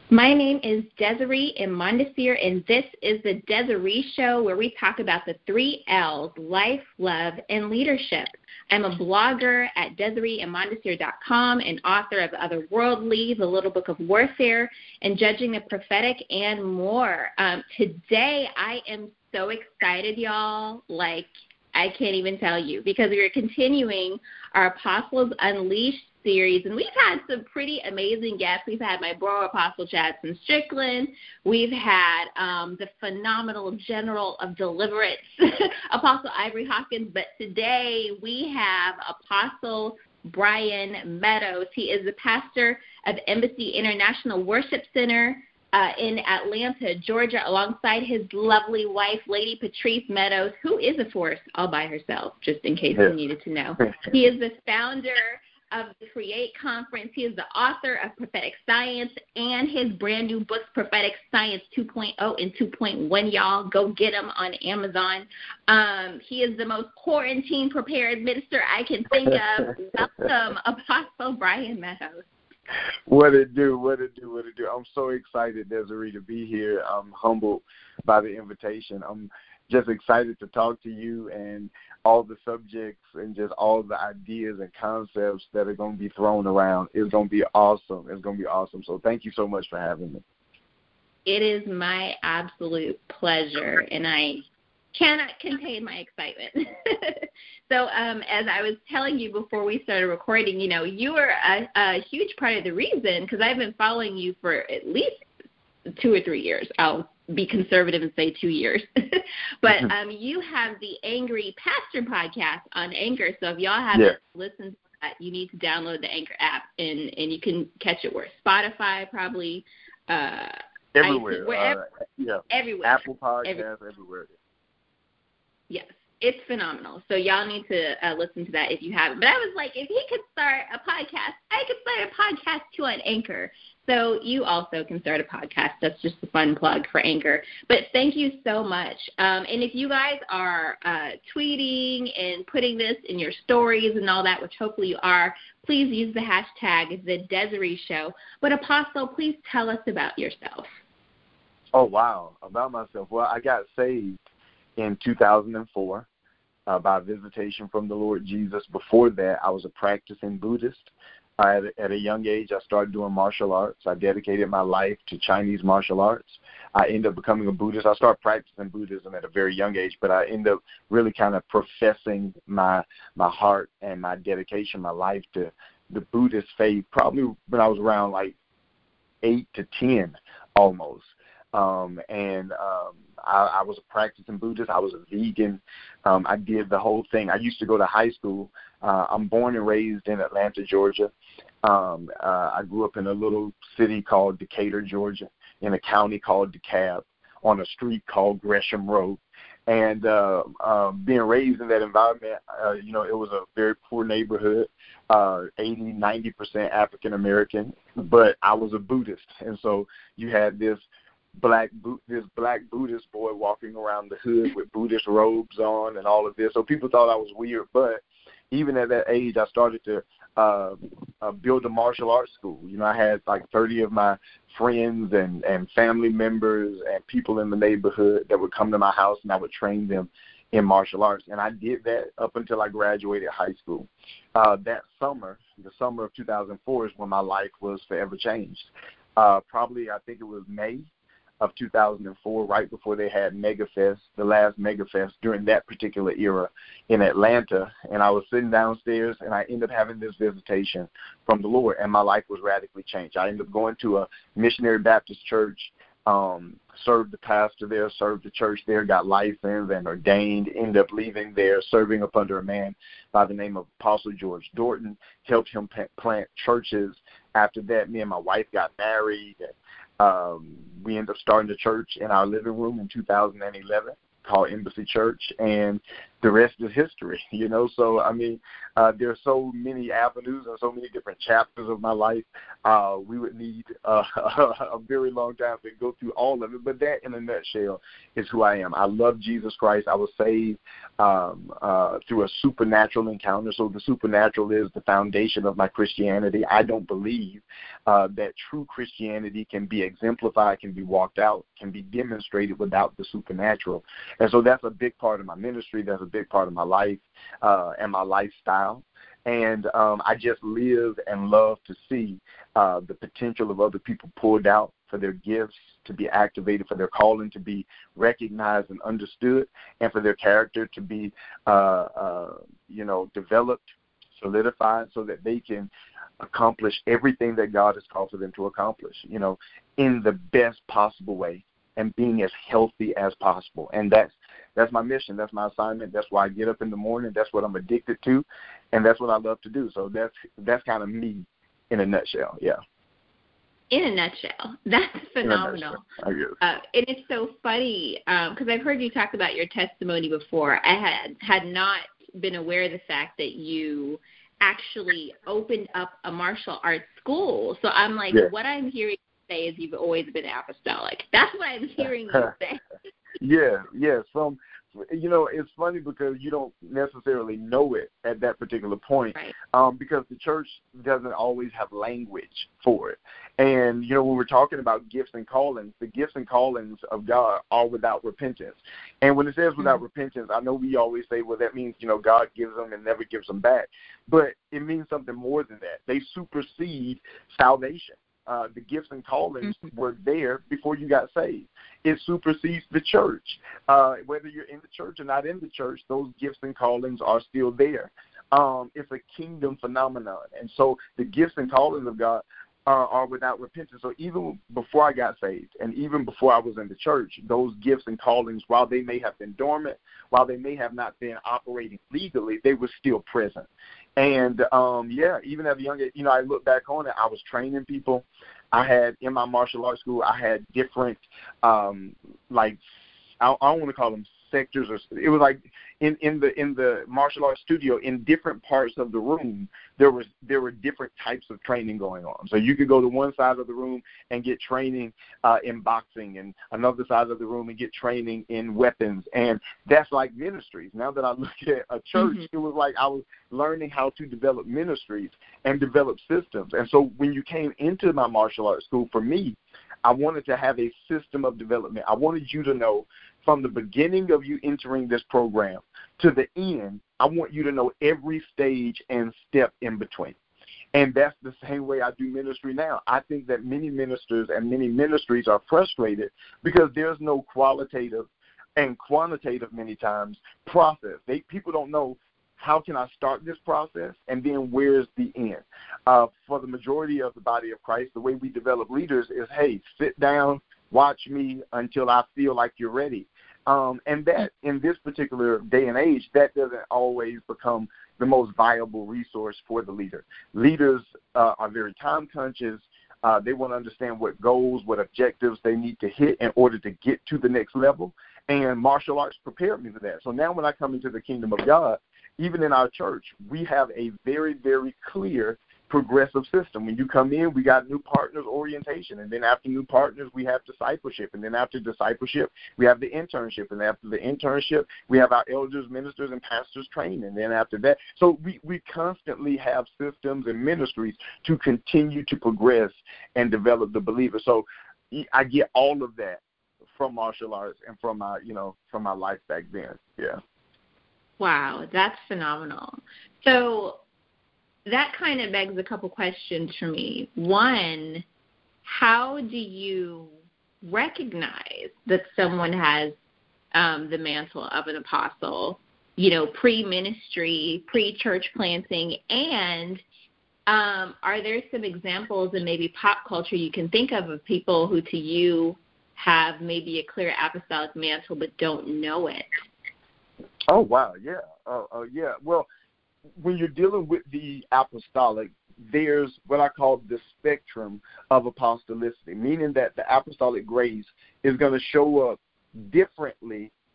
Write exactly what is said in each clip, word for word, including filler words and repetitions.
My name is Desiree Imondisir, and this is the Desiree Show, where we talk about the three L's, life, love, and leadership. I'm a blogger at Desiree Imondisir dot com and author of Otherworldly, The Little Book of Warfare, and Judging the Prophetic, and more. Um, today, I am so excited, y'all, like I can't even tell you, because we are continuing our Apostles Unleashed series, and we've had some pretty amazing guests. We've had my bro Apostle Chadson Strickland. We've had um, the phenomenal General of Deliverance, Apostle Ivory Hawkins. But today we have Apostle Brian Meadows. He is the pastor of Embassy International Worship Center uh, in Atlanta, Georgia, alongside his lovely wife, Lady Patrice Meadows, who is a force all by herself, just in case you needed to know. He is the founder of the Create Conference. He is the author of Prophetic Science and his brand new books, Prophetic Science two point oh and two point one, y'all. Go get them on Amazon. Um, he is the most quarantine prepared minister I can think of. Welcome, Apostle Brian Meadows. What it do, what it do, what it do. I'm so excited, Desiree, to be here. I'm humbled by the invitation. I'm just excited to talk to you and all the subjects and just all the ideas and concepts that are going to be thrown around. It's going to be awesome. It's going to be awesome. So thank you so much for having me. It is my absolute pleasure, and I cannot contain my excitement. So um, as I was telling you before we started recording, you know, you are a, a huge part of the reason, because I've been following you for at least two or three years. I'll be conservative and say two years. But um, you have the Angry Pastor podcast on Anchor. So if y'all haven't yeah. listened to that, you need to download the Anchor app, and, and you can catch it where? Spotify, probably. Uh, everywhere. iTunes, wherever, uh, yeah. Everywhere. Apple Podcasts, everywhere. everywhere. Yes. It's phenomenal. So y'all need to uh, listen to that if you haven't. But I was like, if he could start a podcast, I could start a podcast too on Anchor. So you also can start a podcast. That's just a fun plug for Anchor. But thank you so much. Um, and if you guys are uh, tweeting and putting this in your stories and all that, which hopefully you are, please use the hashtag The Desiree Show. But Apostle, please tell us about yourself. Oh, wow. About myself. Well, I got saved in two thousand four uh, by visitation from the Lord Jesus. Before that, I was a practicing Buddhist. Uh, at, a, at a young age, I started doing martial arts. I dedicated my life to Chinese martial arts. I ended up becoming a Buddhist. I started practicing Buddhism at a very young age, but I ended up really kind of professing my my heart and my dedication, my life to the Buddhist faith, probably when I was around like eight to ten almost. Um, and um, I, I was a practicing Buddhist. I was a vegan. Um, I did the whole thing. I used to go to high school. Uh, I'm born and raised in Atlanta, Georgia. Um, uh, I grew up in a little city called Decatur, Georgia, in a county called DeKalb, on a street called Gresham Road. And uh, uh, being raised in that environment, uh, you know, it was a very poor neighborhood, uh, eighty, ninety percent African-American, but I was a Buddhist. And so you had this black this black Buddhist boy walking around the hood with Buddhist robes on and all of this. So people thought I was weird, but even at that age, I started to uh, uh, build a martial arts school. You know, I had like thirty of my friends and, and family members and people in the neighborhood that would come to my house, and I would train them in martial arts. And I did that up until I graduated high school. Uh, that summer, the summer of two thousand four, is when my life was forever changed. Uh, probably, I think it was May of two thousand four, right before they had MegaFest, the last MegaFest during that particular era in Atlanta. And I was sitting downstairs, and I ended up having this visitation from the Lord, and my life was radically changed. I ended up going to a missionary Baptist church, um, served the pastor there, served the church there, got licensed and ordained, ended up leaving there, serving up under a man by the name of Apostle George Dorton, helped him plant churches. After that, me and my wife got married, and Um, we ended up starting a church in our living room in two thousand eleven called Embassy Church, and the rest is history, you know. So, I mean, uh, there are so many avenues and so many different chapters of my life. Uh, we would need uh, a very long time to go through all of it. But that, in a nutshell, is who I am. I love Jesus Christ. I was saved um, uh, through a supernatural encounter. So the supernatural is the foundation of my Christianity. I don't believe uh, that true Christianity can be exemplified, can be walked out, can be demonstrated without the supernatural. And so that's a big part of my ministry. That's a big part of my life uh, and my lifestyle. And um, I just live and love to see uh, the potential of other people pulled out for their gifts to be activated, for their calling to be recognized and understood, and for their character to be, uh, uh, you know, developed, solidified, so that they can accomplish everything that God has called for them to accomplish, you know, in the best possible way and being as healthy as possible. And that's That's my mission. That's my assignment. That's why I get up in the morning. That's what I'm addicted to, and that's what I love to do. So that's that's kind of me in a nutshell. Yeah. In a nutshell, that's phenomenal. I guess. Uh, and it's so funny because um, I've heard you talk about your testimony before. I had had not been aware of the fact that you actually opened up a martial arts school. So I'm like, yeah. What I'm hearing you say is you've always been apostolic. That's what I'm hearing you say. Yeah, yeah. From, you know, it's funny because you don't necessarily know it at that particular point, right. um, because the church doesn't always have language for it. And, you know, when we're talking about gifts and callings, the gifts and callings of God are without repentance. And when it says without mm-hmm. repentance, I know we always say, well, that means, you know, God gives them and never gives them back. But it means something more than that. They supersede salvation. Uh, the gifts and callings mm-hmm. were there before you got saved. It supersedes the church. Uh, whether you're in the church or not in the church, those gifts and callings are still there. Um, it's a kingdom phenomenon. And so the gifts and callings of God are, are without repentance. So even before I got saved and even before I was in the church, those gifts and callings, while they may have been dormant, while they may have not been operating legally, they were still present. And, um, yeah, even at a young age, you know, I look back on it, I was training people. I had, in my martial arts school, I had different, um, like, I, I don't want to call them sectors, or it was like in, in the in the martial arts studio, in different parts of the room, there was there were different types of training going on. So you could go to one side of the room and get training uh, in boxing, and another side of the room and get training in weapons. And that's like ministries. Now that I look at a church, mm-hmm. it was like I was learning how to develop ministries and develop systems. And so when you came into my martial arts school, for me, I wanted to have a system of development. I wanted you to know from the beginning of you entering this program to the end, I want you to know every stage and step in between. And that's the same way I do ministry now. I think that many ministers and many ministries are frustrated because there's no qualitative and quantitative, many times, process. They people don't know, how can I start this process, and then where's the end? Uh, for the majority of the body of Christ, the way we develop leaders is, hey, sit down, watch me until I feel like you're ready. Um, and that, in this particular day and age, that doesn't always become the most viable resource for the leader. Leaders uh, are very time conscious. Uh, they want to understand what goals, what objectives they need to hit in order to get to the next level. And martial arts prepared me for that. So now when I come into the kingdom of God, even in our church, we have a very, very clear progressive system. When you come in, we got new partners orientation, and then after new partners, we have discipleship, and then after discipleship, we have the internship, and after the internship, we have our elders, ministers, and pastors training, and then after that, so we, we constantly have systems and ministries to continue to progress and develop the believer. So I get all of that from martial arts and from my, you know, from my life back then. Yeah. Wow, that's phenomenal. So that kind of begs a couple questions for me. One, how do you recognize that someone has um, the mantle of an apostle, you know, pre-ministry, pre-church planting, and um, are there some examples in maybe pop culture you can think of of people who to you have maybe a clear apostolic mantle but don't know it? Oh, wow, yeah. Uh, uh, yeah, well, when you're dealing with the apostolic, there's what I call the spectrum of apostolicity, meaning that the apostolic grace is going to show up differently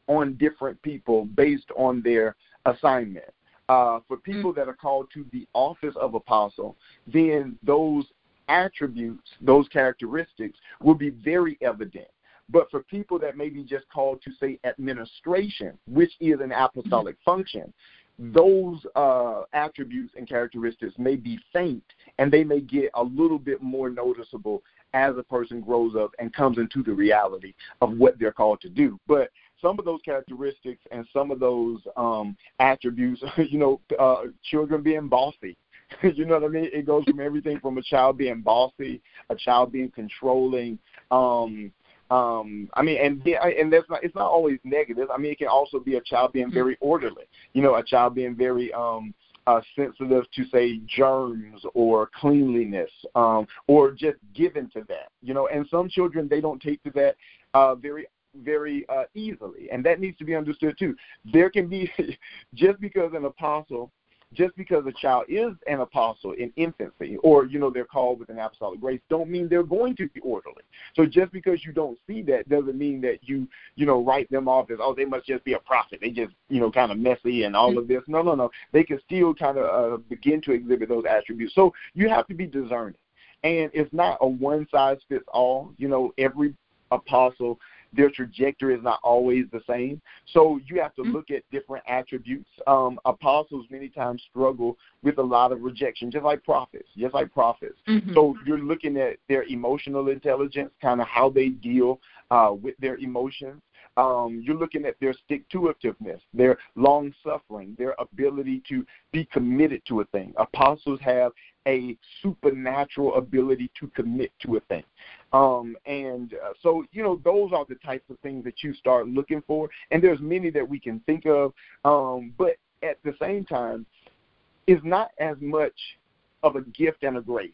on different people based on their assignment. Uh, for people that are called to the office of apostle, then those attributes, those characteristics will be very evident. But for people that may be just called to, say, administration, which is an apostolic function, those uh, attributes and characteristics may be faint, and they may get a little bit more noticeable as a person grows up and comes into the reality of what they're called to do. But some of those characteristics and some of those um, attributes, you know, uh, children being bossy, you know what I mean? It goes from everything from a child being bossy, a child being controlling. Um, um, I mean, and and that's not, it's not always negative. I mean, it can also be a child being very orderly. You know, a child being very um, uh, sensitive to, say, germs or cleanliness, um, or just given to that. You know, and some children, they don't take to that uh, very very uh, easily, and that needs to be understood too. There can be, just because an apostle, just because a child is an apostle in infancy, or, you know, they're called with an apostolic grace, don't mean they're going to be orderly. So just because you don't see that doesn't mean that you, you know, write them off as, oh, they must just be a prophet. They just, you know, kind of messy and all of this. No, no, no. They can still kind of uh, begin to exhibit those attributes. So you have to be discerning. And it's not a one-size-fits-all. You know, every apostle, their trajectory is not always the same. So you have to look at different attributes. Um, apostles many times struggle with a lot of rejection, just like prophets, just like prophets. Mm-hmm. So you're looking at their emotional intelligence, kind of how they deal uh, with their emotions. Um, you're looking at their stick-to-itiveness, their long-suffering, their ability to be committed to a thing. Apostles have a supernatural ability to commit to a thing. Um, and uh, so, you know, those are the types of things that you start looking for. And there's many that we can think of. Um, but at the same time, it's not as much of a gift and a grace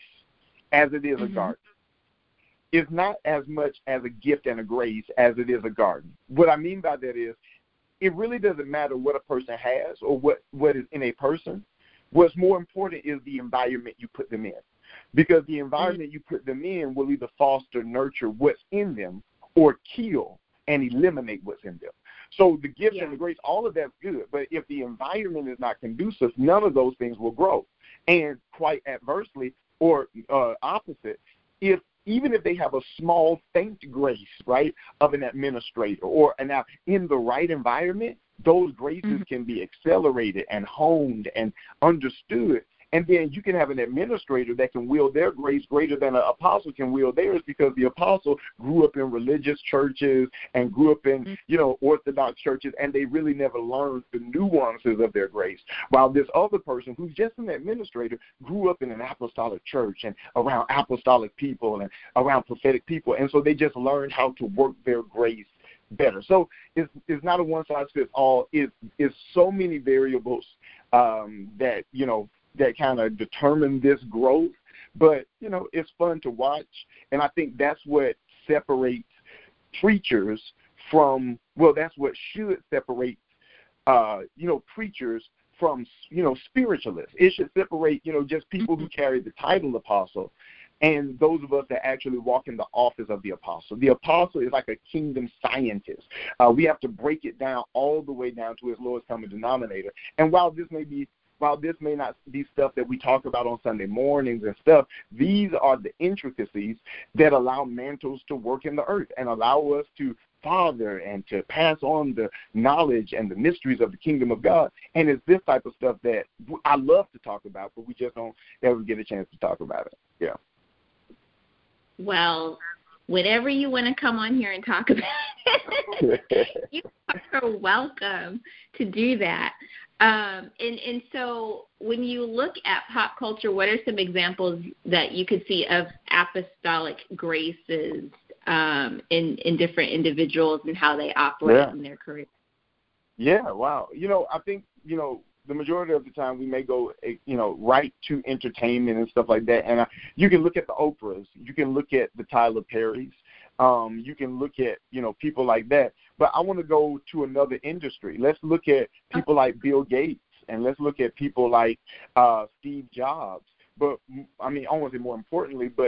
as it is mm-hmm. a garden. It's not as much as a gift and a grace as it is a garden. What I mean by that is, it really doesn't matter what a person has or what, what is in a person. What's more important is the environment you put them in. Because the environment you put them in will either foster, nurture what's in them, or kill and eliminate what's in them. So the gift yeah. and the grace, all of that's good. But if the environment is not conducive, none of those things will grow. And quite adversely, or uh, opposite, if even if they have a small, faint grace, right, of an administrator, or now in the right environment, those graces mm-hmm. can be accelerated and honed and understood. And then you can have an administrator that can wield their grace greater than an apostle can wield theirs, because the apostle grew up in religious churches and grew up in, you know, Orthodox churches, and they really never learned the nuances of their grace. While this other person, who's just an administrator, grew up in an apostolic church and around apostolic people and around prophetic people, and so they just learned how to work their grace better. So it's, it's not a one-size-fits-all. It's, it's so many variables um, that, you know, that kind of determine this growth. But, you know, it's fun to watch. And I think that's what separates preachers from, well, that's what should separate, uh, you know, preachers from, you know, spiritualists. It should separate, you know, just people who carry the title apostle and those of us that actually walk in the office of the apostle. The apostle is like a kingdom scientist. Uh, we have to break it down all the way down to its lowest common denominator. And while this may be While this may not be stuff that we talk about on Sunday mornings and stuff, these are the intricacies that allow mantles to work in the earth and allow us to father and to pass on the knowledge and the mysteries of the kingdom of God. And it's this type of stuff that I love to talk about, but we just don't ever get a chance to talk about it. Yeah. Well, whatever you want to come on here and talk about, you are welcome to do that. Um, and, and so when you look at pop culture, what are some examples that you could see of apostolic graces um, in, in different individuals and how they operate yeah. in their career? Yeah, wow. You know, I think, you know, the majority of the time we may go, you know, right to entertainment and stuff like that. And I, you can look at the Oprahs. You can look at the Tyler Perrys. Um, you can look at, you know, people like that. But I want to go to another industry. Let's look at people like Bill Gates, and let's look at people like uh, Steve Jobs. But, I mean, I want to say more importantly, but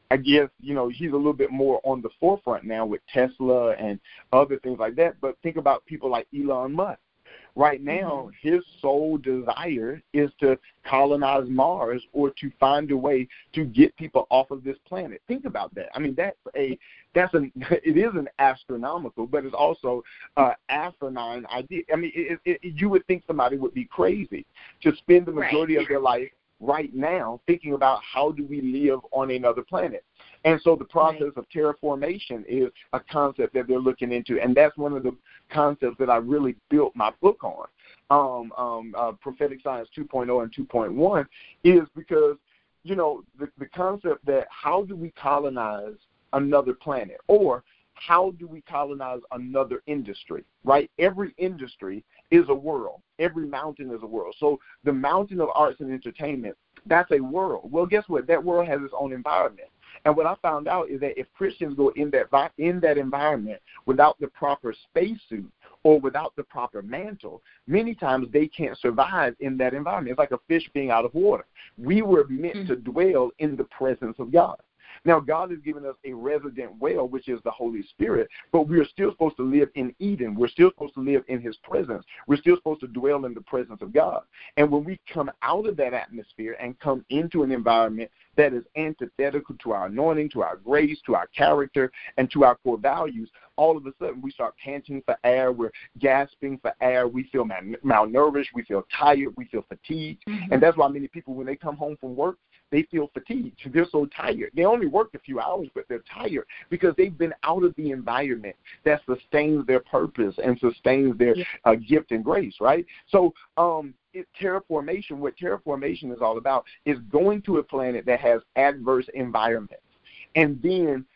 I guess, you know, he's a little bit more on the forefront now with Tesla and other things like that. But think about people like Elon Musk. Right now, mm-hmm. his sole desire is to colonize Mars or to find a way to get people off of this planet. Think about that. I mean, that's a that's an it is an astronomical, but it's also uh, asinine idea. I mean, it, it, it, you would think somebody would be crazy to spend the majority right. of their life right now thinking about how do we live on another planet. And so the process right. of terraformation is a concept that they're looking into, and that's one of the concepts that I really built my book on, um, um, uh, Prophetic Science two point oh and two point one, is because, you know, the, the concept that how do we colonize another planet, or how do we colonize another industry, right? Every industry is a world. Every mountain is a world. So the mountain of arts and entertainment, that's a world. Well, guess what? That world has its own environment. And what I found out is that if Christians go in that in that environment without the proper spacesuit or without the proper mantle, many times they can't survive in that environment. It's like a fish being out of water. We were meant mm-hmm. to dwell in the presence of God. Now, God has given us a resident well, which is the Holy Spirit, but we are still supposed to live in Eden. We're still supposed to live in his presence. We're still supposed to dwell in the presence of God. And when we come out of that atmosphere and come into an environment that is antithetical to our anointing, to our grace, to our character, and to our core values, all of a sudden we start panting for air. We're gasping for air. We feel mal- malnourished. We feel tired. We feel fatigued. Mm-hmm. And that's why many people, when they come home from work, they feel fatigued. They're so tired. They only worked a few hours, but they're tired because they've been out of the environment that sustains their purpose and sustains their yeah. uh, gift and grace, right? So um, it, terraformation, what terraformation is all about is going to a planet that has adverse environments and then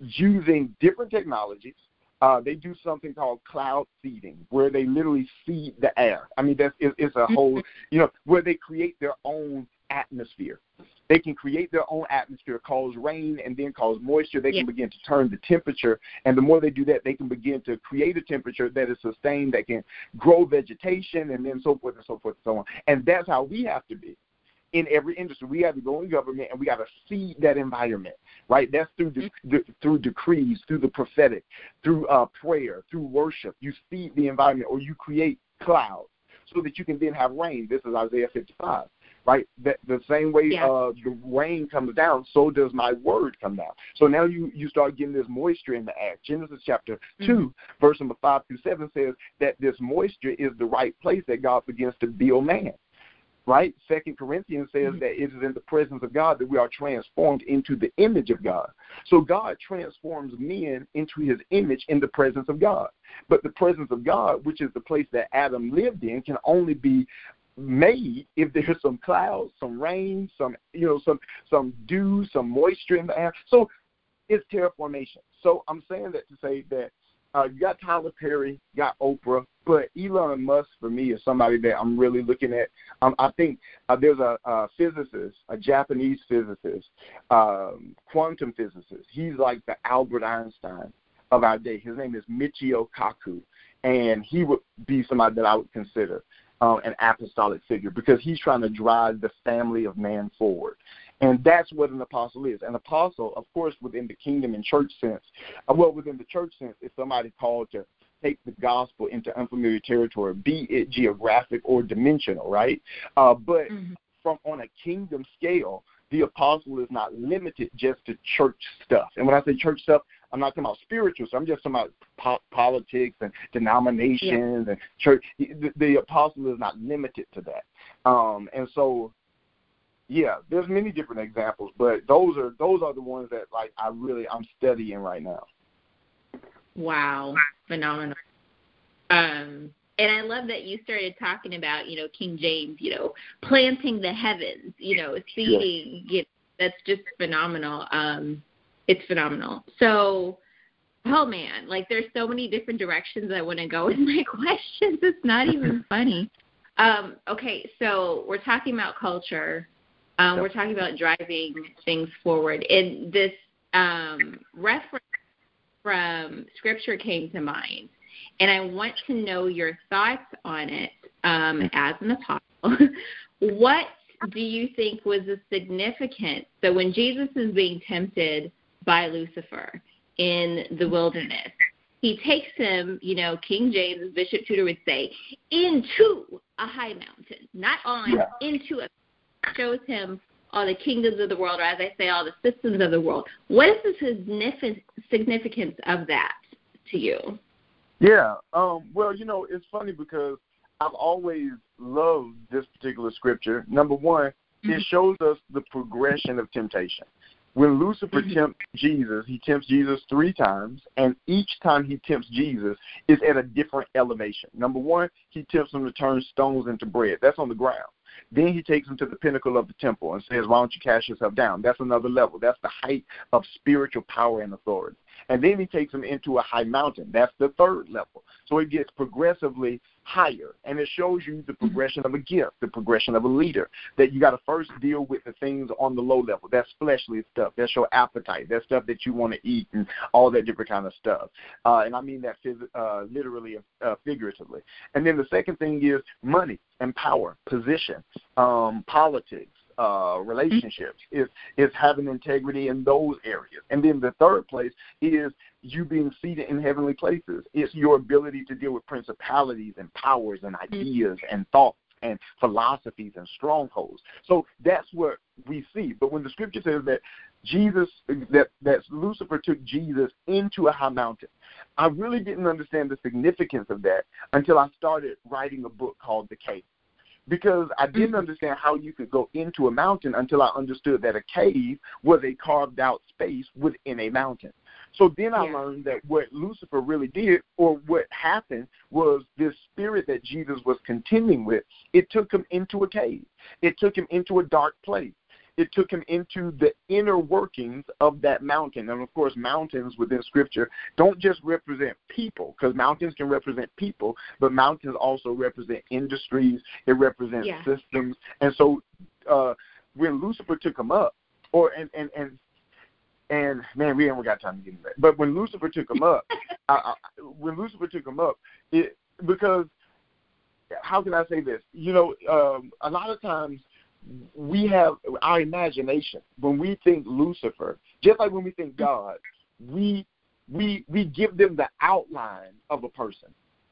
using different technologies. Uh, they do something called cloud seeding, where they literally seed the air. I mean, that's it, it's a whole, you know, where they create their own atmosphere. They can create their own atmosphere, cause rain, and then cause moisture. They yeah. can begin to turn the temperature, and the more they do that, they can begin to create a temperature that is sustained, that can grow vegetation, and then so forth and so forth and so on. And that's how we have to be in every industry. We have to go in government, and we got to seed that environment, right? That's through de- de- through decrees, through the prophetic, through uh, prayer, through worship. You seed the environment, or you create clouds so that you can then have rain. This is Isaiah fifty-five. Right, that the same way yeah. uh, the rain comes down, so does my word come down. So now you, you start getting this moisture in the air. Genesis chapter mm-hmm. two, verse number five through seven says that this moisture is the right place that God begins to build man. Right? Second Corinthians says mm-hmm. that it is in the presence of God that we are transformed into the image of God. So God transforms men into his image in the presence of God. But the presence of God, which is the place that Adam lived in, can only be made if there's some clouds, some rain, some you know, some some dew, some moisture in the air. So it's terraformation. So I'm saying that to say that uh, you got Tyler Perry, you got Oprah, but Elon Musk for me is somebody that I'm really looking at. Um, I think uh, there's a, a physicist, a Japanese physicist, um, quantum physicist. He's like the Albert Einstein of our day. His name is Michio Kaku, and he would be somebody that I would consider Um, an apostolic figure, because he's trying to drive the family of man forward. And that's what an apostle is. An apostle, of course, within the kingdom and church sense, uh, well, within the church sense, is somebody called to take the gospel into unfamiliar territory, be it geographic or dimensional, right? Uh, but mm-hmm. from on a kingdom scale, the apostle is not limited just to church stuff. And when I say church stuff, I'm not talking about spiritual, so I'm just talking about po- politics and denominations yeah. and church. The, the apostle is not limited to that. Um, and so, yeah, there's many different examples, but those are those are the ones that like I really I'm studying right now. Wow, phenomenal. Um, and I love that you started talking about, you know, King James, you know, planting the heavens, you know, seeding. Yeah. You know, that's just phenomenal. Um, it's phenomenal. So, oh, man, like there's so many different directions I want to go with my questions. It's not even funny. Um, okay, so we're talking about culture. Um, we're talking about driving things forward. And this um, reference from Scripture came to mind. And I want to know your thoughts on it um, as an apostle. What do you think was the significance? So when Jesus is being tempted by Lucifer in the wilderness, he takes him, you know, King James, as Bishop Tudor would say, into a high mountain, not on, yeah. into a, shows him all the kingdoms of the world, or as I say, all the systems of the world. What is the significance of that to you? Yeah, um, well, you know, it's funny because I've always loved this particular scripture. Number one, mm-hmm. it shows us the progression of temptation. When Lucifer mm-hmm. tempts Jesus, he tempts Jesus three times, and each time he tempts Jesus is at a different elevation. Number one, he tempts him to turn stones into bread. That's on the ground. Then he takes him to the pinnacle of the temple and says, why don't you cast yourself down? That's another level. That's the height of spiritual power and authority. And then he takes him into a high mountain. That's the third level. So it gets progressively higher, and it shows you the progression of a gift, the progression of a leader, that you got to first deal with the things on the low level. That's fleshly stuff. That's your appetite. That's stuff that you want to eat and all that different kind of stuff. Uh, and I mean that phys- uh, literally, uh, figuratively. And then the second thing is money and power, position, um, politics. Uh, relationships, is is having integrity in those areas. And then the third place is you being seated in heavenly places. It's your ability to deal with principalities and powers and ideas mm-hmm. and thoughts and philosophies and strongholds. So that's what we see. But when the scripture says that Jesus, that, that Lucifer took Jesus into a high mountain, I really didn't understand the significance of that until I started writing a book called The Cave. Because I didn't understand how you could go into a mountain until I understood that a cave was a carved out space within a mountain. So then I yeah. learned that what Lucifer really did, or what happened, was this spirit that Jesus was contending with, it took him into a cave. It took him into a dark place. It took him into the inner workings of that mountain. And, of course, mountains within Scripture don't just represent people, because mountains can represent people, but mountains also represent industries. It represents yeah. systems. And so uh, when Lucifer took him up, or and, and, and, and man, we haven't got time to get into that. But when Lucifer took him up, I, I, when Lucifer took him up, it because how can I say this? You know, um, a lot of times, we have our imagination. When we think Lucifer, just like when we think God, we we we give them the outline of a person.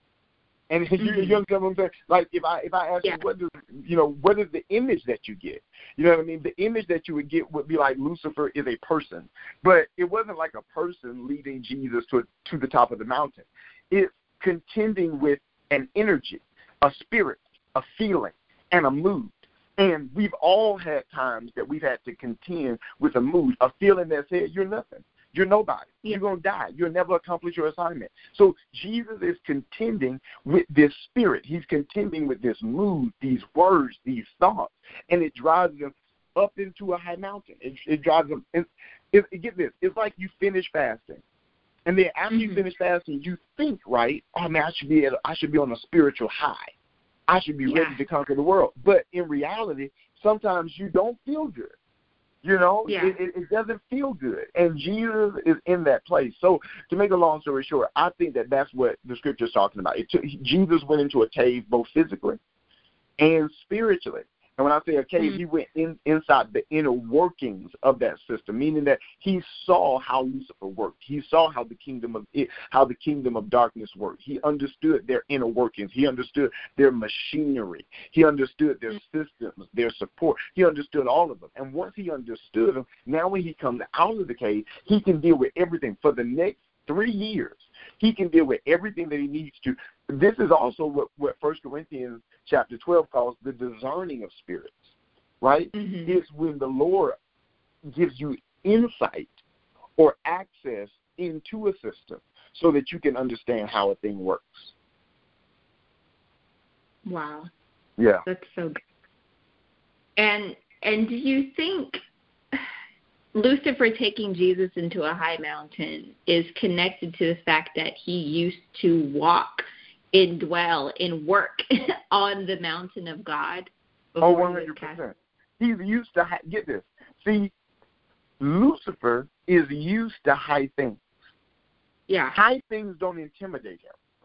And mm-hmm. you, you understand what I'm saying? Like if I if I ask yeah. you what does you know what is the image that you get? You know what I mean? The image that you would get would be like Lucifer is a person, but it wasn't like a person leading Jesus to to the top of the mountain. It's contending with an energy, a spirit, a feeling, and a mood. And we've all had times that we've had to contend with a mood, a feeling that said, you're nothing. You're nobody. Yeah. You're going to die. You'll never accomplish your assignment. So Jesus is contending with this spirit. He's contending with this mood, these words, these thoughts, and it drives them up into a high mountain. It, it drives them. It, it, it, get this. It's like you finish fasting. And then after mm-hmm. you finish fasting, you think, right, oh, man, I should be, at, I should be on a spiritual high. I should be yeah. ready to conquer the world. But in reality, sometimes you don't feel good. You know, yeah. it, it, it doesn't feel good. And Jesus is in that place. So to make a long story short, I think that that's what the scripture is talking about. It took, Jesus went into a cave both physically and spiritually. And when I say a cave, mm-hmm. he went in, inside the inner workings of that system, meaning that he saw how Lucifer worked. He saw how the kingdom of it, how the kingdom of darkness worked. He understood their inner workings. He understood their machinery. He understood their mm-hmm. systems, their support. He understood all of them. And once he understood them, now when he comes out of the cave, he can deal with everything for the next three years. He can deal with everything that he needs to. This is also what, what First Corinthians chapter twelve calls the discerning of spirits, right? Mm-hmm. It's when the Lord gives you insight or access into a system so that you can understand how a thing works. Wow. Yeah. That's so good. And, and do you think Lucifer taking Jesus into a high mountain is connected to the fact that he used to walk and dwell and work on the mountain of God? Oh, one hundred percent. He's used to, high, get this. See, Lucifer is used to high things. Yeah. High things don't intimidate him.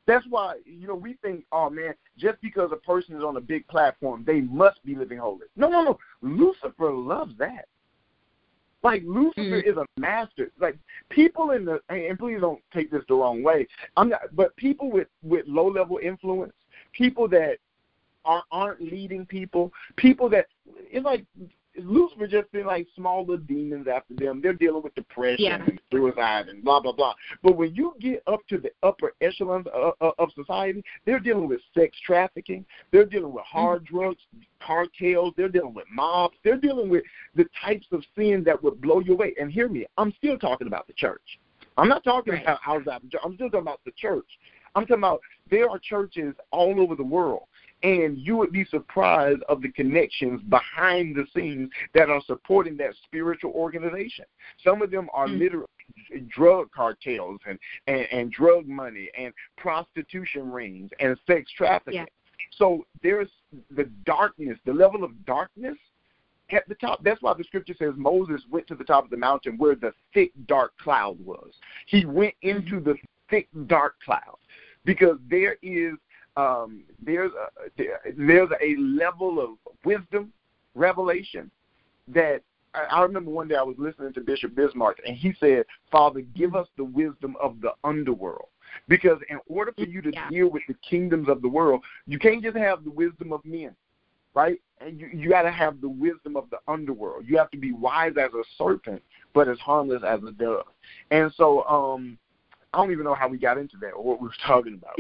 That's why, you know, we think, oh, man, just because a person is on a big platform, they must be living holy. No, no, no. Lucifer loves that. Like, Lucifer mm. is a master. Like, people in the, and please don't take this the wrong way, I'm not, but people with, with low-level influence, people that are, aren't leading people, people that, it's like, Lucifer just been like smaller demons after them. They're dealing with depression yeah. and suicide and blah, blah, blah. But when you get up to the upper echelons of, of, of society, they're dealing with sex trafficking. They're dealing with hard mm-hmm. drugs, cartels. They're dealing with mobs. They're dealing with the types of sin that would blow you away. And hear me, I'm still talking about the church. I'm not talking right. about outside the church. I'm still talking about the church. I'm talking about there are churches all over the world. And you would be surprised of the connections behind the scenes that are supporting that spiritual organization. Some of them are mm-hmm. literally drug cartels and, and, and drug money and prostitution rings and sex trafficking. Yeah. So there's the darkness, the level of darkness at the top. That's why the scripture says Moses went to the top of the mountain where the thick, dark cloud was. He went into the thick, dark cloud because there is Um, there's a, there, there's a level of wisdom, revelation that I, I remember one day I was listening to Bishop Bismarck, and he said, Father, give us the wisdom of the underworld. Because in order for you to yeah. deal with the kingdoms of the world, you can't just have the wisdom of men, right? And you, you got to have the wisdom of the underworld. You have to be wise as a serpent, but as harmless as a dove. And so um, I don't even know how we got into that or what we were talking about.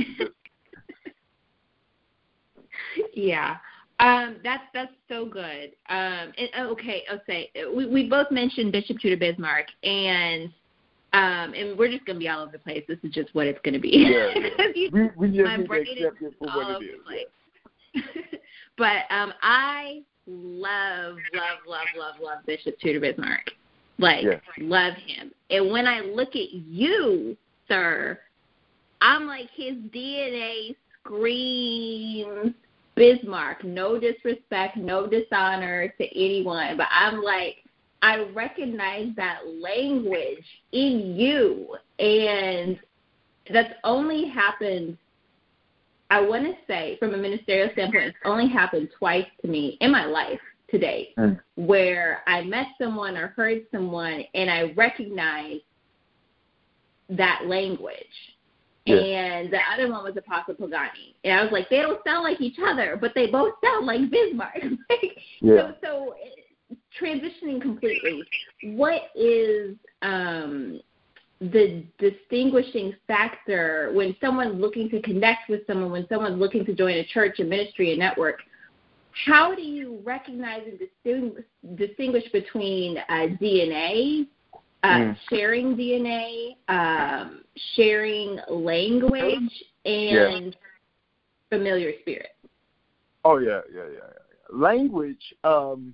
Yeah, um, that's that's so good. Um, and, okay, I'll say we we both mentioned Bishop Judah Bismarck, and um, and we're just gonna be all over the place. This is just what it's gonna be. Yeah, yeah. we we just need to accept it for what it is. Yeah. But um, I love, love, love, love, love Bishop Judah Bismarck. Like, yeah. love him. And when I look at you, sir, I'm like, his D N A screams Bismarck. No disrespect, no dishonor to anyone, but I'm like, I recognize that language in you, and that's only happened, I want to say, from a ministerial standpoint, it's only happened twice to me in my life to date, mm. where I met someone or heard someone, and I recognized that language. Yeah. And the other one was Apostle Pagani. And I was like, they don't sound like each other, but they both sound like Bismarck. yeah. So, so transitioning completely, what is um, the distinguishing factor when someone's looking to connect with someone, when someone's looking to join a church, a ministry, a network? How do you recognize and distinguish, distinguish between uh, D N A, uh, mm. sharing D N A, um, sharing language, and yeah. familiar spirit? Oh yeah, yeah, yeah. yeah. Language. Um,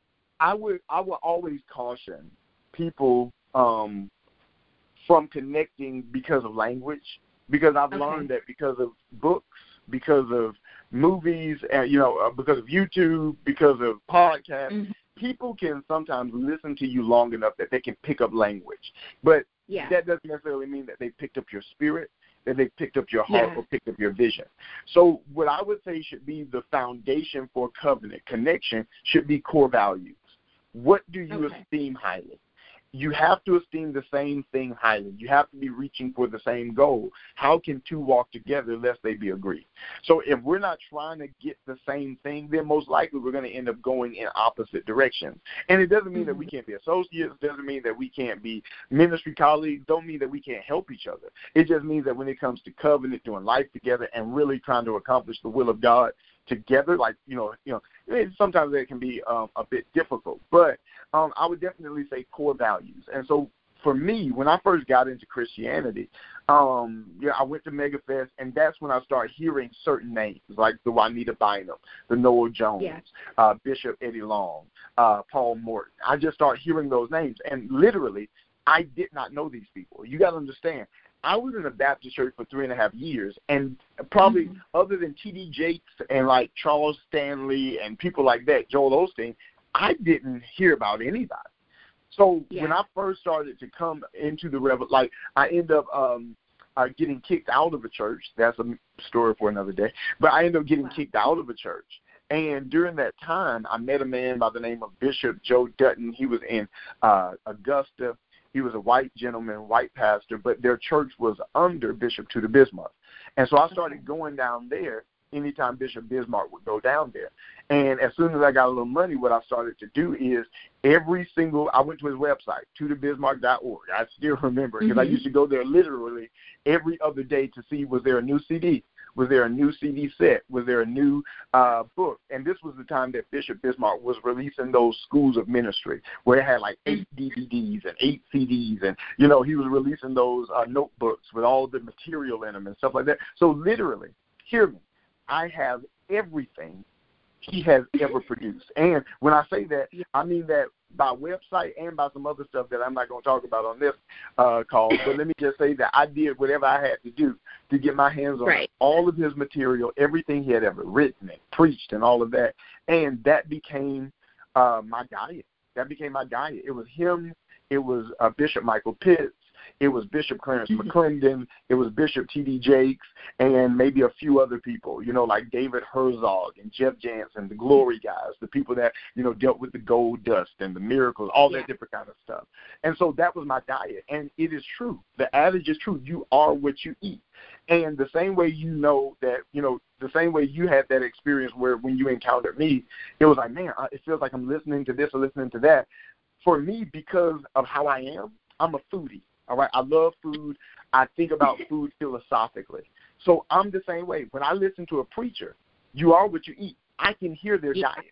I would I would always caution people um, from connecting because of language, because I've okay. learned that because of books, because of movies, and you know, uh, because of YouTube, because of podcasts, mm-hmm. people can sometimes listen to you long enough that they can pick up language. But yeah. that doesn't necessarily mean that they picked up your spirit, that they picked up your heart, yeah. or picked up your vision. So what I would say should be the foundation for covenant connection should be core values. What do you okay. esteem highly? You have to esteem the same thing highly. You have to be reaching for the same goal. How can two walk together lest they be agreed? So if we're not trying to get the same thing, then most likely we're going to end up going in opposite directions. And it doesn't mean mm-hmm. that we can't be associates. It doesn't mean that we can't be ministry colleagues. Don't mean that we can't help each other. It just means that when it comes to covenant, doing life together, and really trying to accomplish the will of God together, like, you know, you know, sometimes it can be um, a bit difficult. But um, I would definitely say core values. And so for me, when I first got into Christianity, um, yeah, I went to MegaFest, and that's when I started hearing certain names, like the Juanita Bynum, the Noel Jones, yeah. uh, Bishop Eddie Long, uh, Paul Morton. I just started hearing those names, and literally, I did not know these people. You got to understand, I was in a Baptist church for three and a half years, and probably mm-hmm. other than T D Jakes and like Charles Stanley and people like that, Joel Osteen, I didn't hear about anybody. So yeah. when I first started to come into the revel, like I end up um, uh, getting kicked out of a church. That's a story for another day. But I ended up getting wow. kicked out of a church. And during that time, I met a man by the name of Bishop Joe Dutton. He was in uh, Augusta. He was a white gentleman, white pastor, but their church was under Bishop Tudor Bismarck. And so I started going down there anytime Bishop Bismarck would go down there. And as soon as I got a little money, what I started to do is every single, I went to his website, tudor bismarck dot org. I still remember because mm-hmm. I used to go there literally every other day to see was there a new C D? Was there a new C D set? Was there a new uh, book? And this was the time that Bishop Bismarck was releasing those schools of ministry where it had like eight D V Ds and eight C Ds. And, you know, he was releasing those uh, notebooks with all the material in them and stuff like that. So literally, hear me, I have everything he has ever produced. And when I say that, I mean that by website and by some other stuff that I'm not going to talk about on this uh, call. But let me just say that I did whatever I had to do to get my hands on right. all of his material, everything he had ever written and preached and all of that. And that became uh, my diet. That became my diet. It was him. It was uh, Bishop Michael Pitts. It was Bishop Clarence mm-hmm. McClendon. It was Bishop T D Jakes, and maybe a few other people, you know, like David Herzog and Jeff Jansen, the Glory guys, the people that, you know, dealt with the gold dust and the miracles, all yeah. that different kind of stuff. And so that was my diet. And it is true. The adage is true. You are what you eat. And the same way you know that, you know, the same way you had that experience where when you encountered me, it was like, man, it feels like I'm listening to this or listening to that. For me, because of how I am, I'm a foodie. All right, I love food. I think about food philosophically. So I'm the same way. When I listen to a preacher, you are what you eat. I can hear their yeah. diet.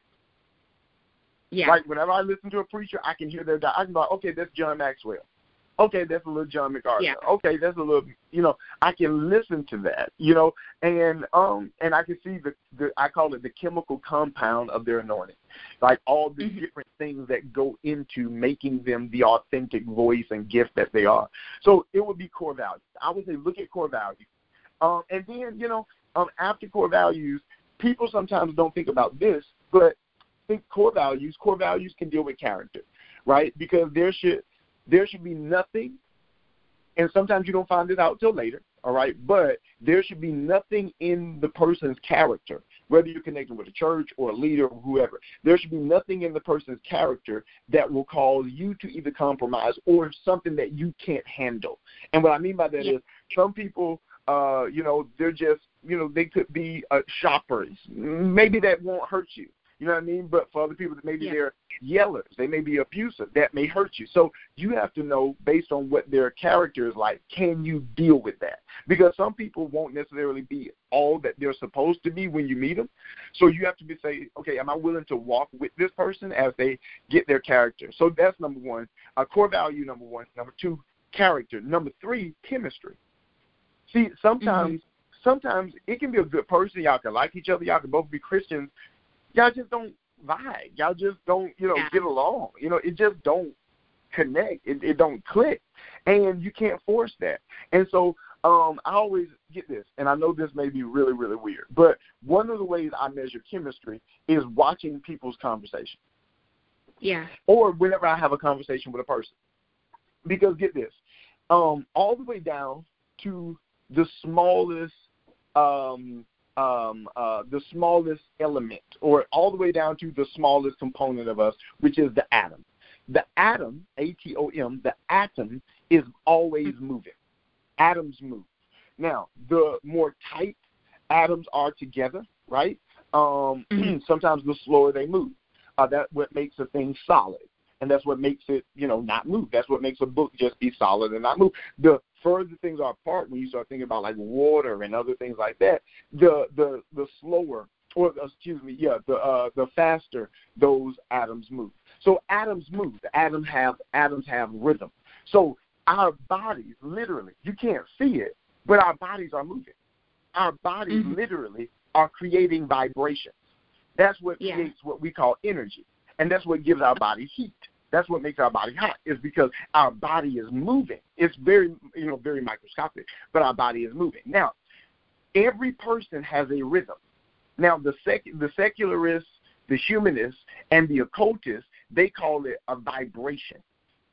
Yeah. Like whenever I listen to a preacher, I can hear their diet. I can be like, okay, that's John Maxwell. Okay, that's a little John MacArthur. Yeah. Okay, that's a little, you know, I can listen to that, you know, and um, and I can see the, the I call it the chemical compound of their anointing, like all the mm-hmm. different things that go into making them the authentic voice and gift that they are. So it would be core values. I would say look at core values, um, and then you know, um, after core values, people sometimes don't think about this, but think core values. Core values can deal with character, right? Because there should There should be nothing, and sometimes you don't find this out till later, all right, but there should be nothing in the person's character, whether you're connected with a church or a leader or whoever. There should be nothing in the person's character that will cause you to either compromise or something that you can't handle. And what I mean by that yeah. is some people, uh, you know, they're just, you know, they could be uh, shoppers. Maybe that won't hurt you. You know what I mean? But for other people, maybe yeah. they're yellers. They may be abusive. That may hurt you. So you have to know, based on what their character is like, can you deal with that? Because some people won't necessarily be all that they're supposed to be when you meet them. So you have to be say, okay, am I willing to walk with this person as they get their character? So that's number one. Uh, core value, number one. Number two, character. Number three, chemistry. See, sometimes, mm-hmm. sometimes it can be a good person. Y'all can like each other. Y'all can both be Christians. Y'all just don't vibe. Y'all just don't, you know, yeah. get along. You know, it just don't connect. It, it don't click. And you can't force that. And so um, I always get this, and I know this may be really, really weird, but one of the ways I measure chemistry is watching people's conversation. Yeah. Or whenever I have a conversation with a person. Because get this, um, all the way down to the smallest um Um, uh, the smallest element, or all the way down to the smallest component of us, which is the atom. The atom, A T O M, the atom is always moving. Atoms move. Now, the more tight atoms are together, right, um, sometimes the slower they move. Uh, that's what makes a thing solid. And that's what makes it, you know, not move. That's what makes a book just be solid and not move. The further things are apart, when you start thinking about like water and other things like that, the the the slower, or excuse me, yeah, the uh, the faster those atoms move. So atoms move. The atoms have atoms have rhythm. So our bodies, literally, you can't see it, but our bodies are moving. Our bodies mm-hmm. literally are creating vibrations. That's what yeah. creates what we call energy. And that's what gives our body heat. That's what makes our body hot, is because our body is moving. It's very, you know, very microscopic, but our body is moving. Now, every person has a rhythm. Now, the sec- the secularists, the humanists, and the occultists, they call it a vibration. But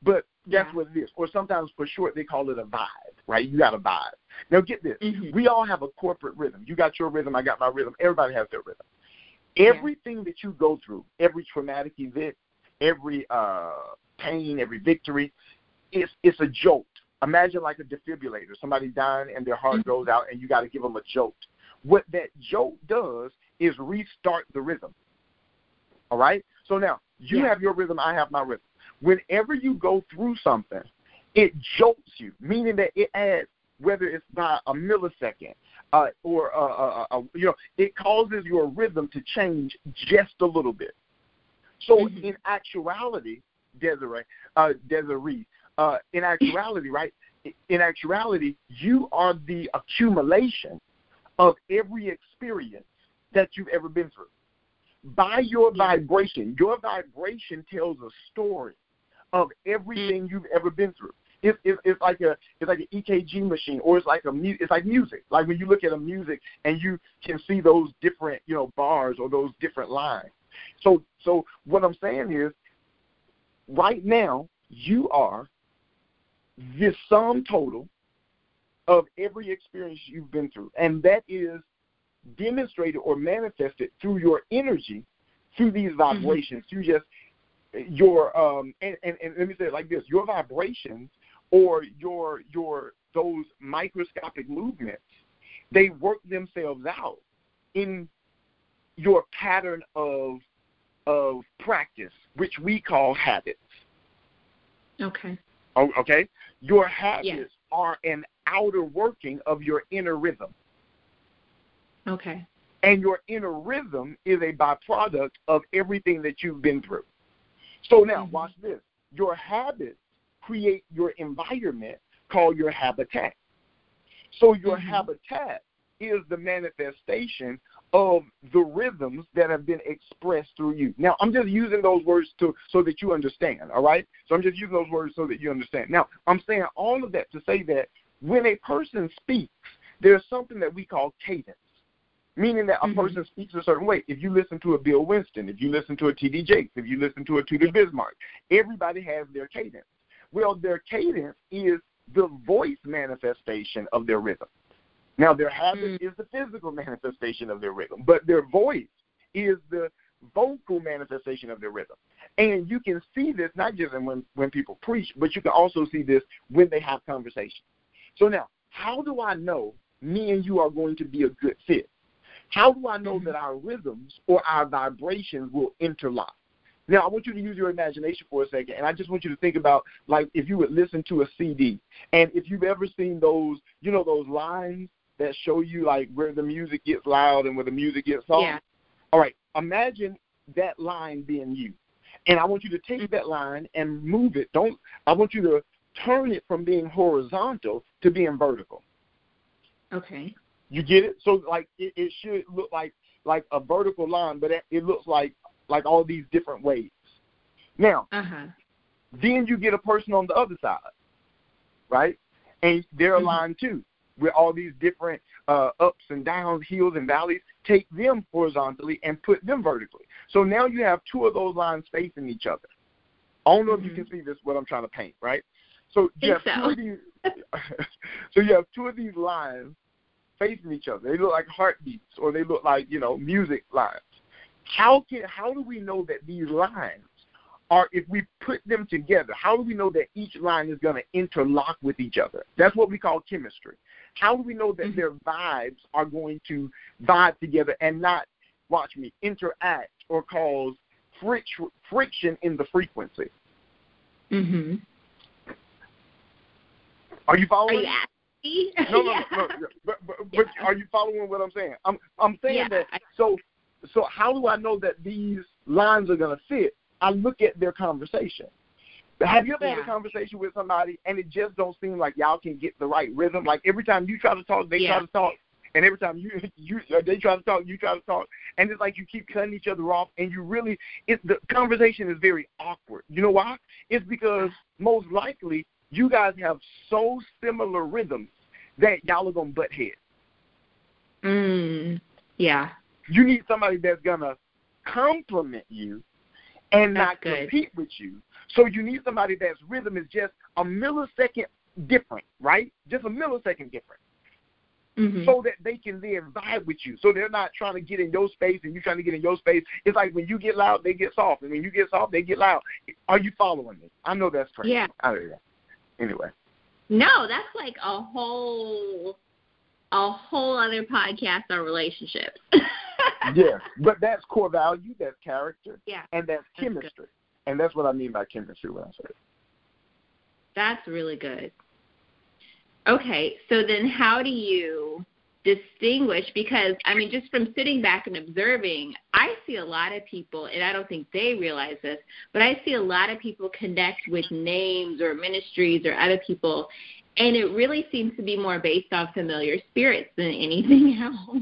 That's yeah. what it is. Or sometimes for short, they call it a vibe, right? You got a vibe. Now, get this. Mm-hmm. We all have a corporate rhythm. You got your rhythm. I got my rhythm. Everybody has their rhythm. Everything yeah. that you go through, every traumatic event, every uh, pain, every victory, it's, it's a jolt. Imagine like a defibrillator. Somebody dying and their heart mm-hmm. goes out, and you got to give them a jolt. What that jolt does is restart the rhythm. All right? So now, you yeah. have your rhythm, I have my rhythm. Whenever you go through something, it jolts you, meaning that it adds, whether it's by a millisecond uh, or, uh, uh, uh, you know, it causes your rhythm to change just a little bit. So mm-hmm. in actuality, Desiree, uh, Desiree, uh, in actuality, right, in actuality, you are the accumulation of every experience that you've ever been through. By your yeah. vibration, your vibration tells a story of everything mm-hmm. you've ever been through. It's, it's, it's like a it's like an E K G machine, or it's like a mu- it's like music. Like when you look at a music and you can see those different you know bars or those different lines. So so what I'm saying is, right now you are the sum total of every experience you've been through, and that is demonstrated or manifested through your energy, through these vibrations, mm-hmm. through just your um and, and, and let me say it like this: your vibrations or your your those microscopic movements, they work themselves out in your pattern of of practice, which we call habits. Okay. Oh, okay. Your habits yes. are an outer working of your inner rhythm. Okay. And your inner rhythm is a byproduct of everything that you've been through. So now, mm-hmm. watch this. Your habits create your environment called your habitat. So your mm-hmm. habitat is the manifestation of the rhythms that have been expressed through you. Now, I'm just using those words to so that you understand, all right? So I'm just using those words so that you understand. Now, I'm saying all of that to say that when a person speaks, there's something that we call cadence, meaning that a mm-hmm. person speaks a certain way. If you listen to a Bill Winston, if you listen to a T D Jakes, if you listen to a Tudor Bismarck, everybody has their cadence. Well, their cadence is the voice manifestation of their rhythm. Now, their habit mm. is the physical manifestation of their rhythm, but their voice is the vocal manifestation of their rhythm. And you can see this not just when, when people preach, but you can also see this when they have conversations. So now, how do I know me and you are going to be a good fit? How do I know mm-hmm. that our rhythms or our vibrations will interlock? Now, I want you to use your imagination for a second, and I just want you to think about, like, if you would listen to a C D, and if you've ever seen those, you know, those lines that show you, like, where the music gets loud and where the music gets soft. Yeah. All right, imagine that line being you, and I want you to take that line and move it. Don't. I want you to turn it from being horizontal to being vertical. Okay. You get it? So, like, it, it should look like like a vertical line, but it, it looks like like all these different waves. Now, uh-huh. then you get a person on the other side, right? And they're mm-hmm. aligned too, with all these different uh, ups and downs, hills and valleys. Take them horizontally and put them vertically. So now you have two of those lines facing each other. I don't know mm-hmm. if you can see this, what I'm trying to paint, right? So you have, so. Two of these, so you have two of these lines facing each other. They look like heartbeats, or they look like, you know, music lines. How can how do we know that these lines are, if we put them together, how do we know that each line is going to interlock with each other? That's what we call chemistry. How do we know that mm-hmm. their vibes are going to vibe together and not, watch me, interact or cause fric- friction in the frequency? Mm-hmm. Are you following? Are you asking? No, no, yeah. no, no. But, but, yeah. but are you following what I'm saying? I'm I'm saying yeah. that. So so how do I know that these lines are going to fit? I look at their conversation. Have you ever yeah. had a conversation with somebody and it just don't seem like y'all can get the right rhythm? Like every time you try to talk, they yeah. try to talk, and every time you you they try to talk, you try to talk, and it's like you keep cutting each other off, and you really it, the conversation is very awkward. You know why? It's because most likely you guys have so similar rhythms that y'all are gonna butt heads. Mm. Yeah. You need somebody that's gonna compliment you and that's not good. compete with you. So you need somebody that's rhythm is just a millisecond different, right? Just a millisecond different. Mm-hmm. So that they can then vibe with you. So they're not trying to get in your space and you trying to get in your space. It's like when you get loud, they get soft. And when you get soft, they get loud. Are you following me? I know that's crazy. Yeah. I know that. Anyway. No, that's like a whole a whole other podcast on relationships. Yeah, but that's core value, that's character, yeah, and that's, that's chemistry. Good. And that's what I mean by chemistry when I say it. That's really good. Okay, so then how do you distinguish? Because, I mean, just from sitting back and observing, I see a lot of people, and I don't think they realize this, but I see a lot of people connect with names or ministries or other people, and it really seems to be more based on familiar spirits than anything else.